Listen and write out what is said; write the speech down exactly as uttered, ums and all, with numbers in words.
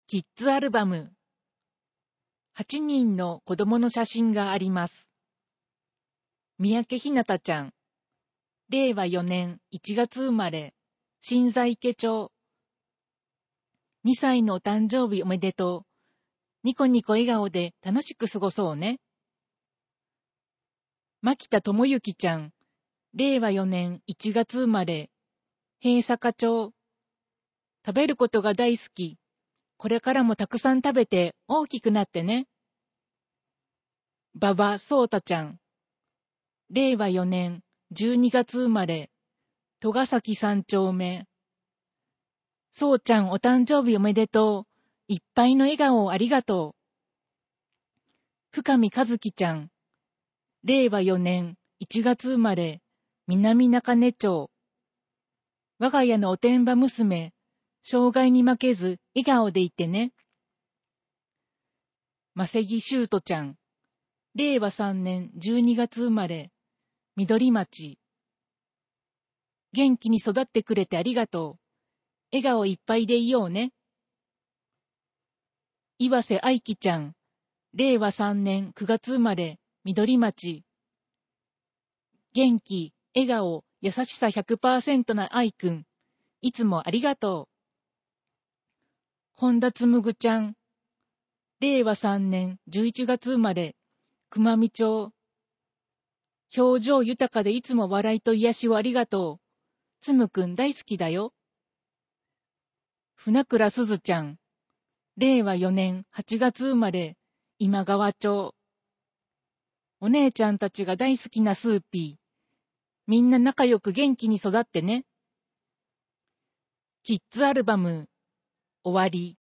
キッズアルバム。はちにんの子供の写真があります。三宅ひなたちゃん。れいわよねんいちがつ生まれ、新在家町。にさいのお誕生日おめでとう。ニコニコ笑顔で楽しく過ごそうね。牧田智之ちゃん。れいわよねんいちがつ生まれ、平坂町。食べることが大好き。これからもたくさん食べて大きくなってね。馬場聡太ちゃん。れいわよねんじゅうにがつ生まれ、戸ヶ崎三丁目。そうちゃんお誕生日おめでとう。いっぱいの笑顔をありがとう。深見和樹ちゃん。れいわよねんいちがつ生まれ、南中根町。我が家のおてんば娘、障害に負けず笑顔でいてね。正木修斗ちゃん。れいわさんねんじゅうにがつ生まれ、緑町。元気に育ってくれてありがとう。笑顔いっぱいでいようね。岩瀬愛希ちゃん。れいわさんねんくがつ生まれ、緑町。元気、笑顔、優しさ ひゃくパーセント な愛くん。いつもありがとう。本田つむぐちゃん。れいわさんねんじゅういちがつ生まれ、熊見町。表情豊かでいつも笑いと癒しをありがとう。つむくん大好きだよ。船倉すずちゃん。れいわよねんはちがつ生まれ、今川町。お姉ちゃんたちが大好きなスーピー。みんな仲良く元気に育ってね。キッズアルバム。終わり。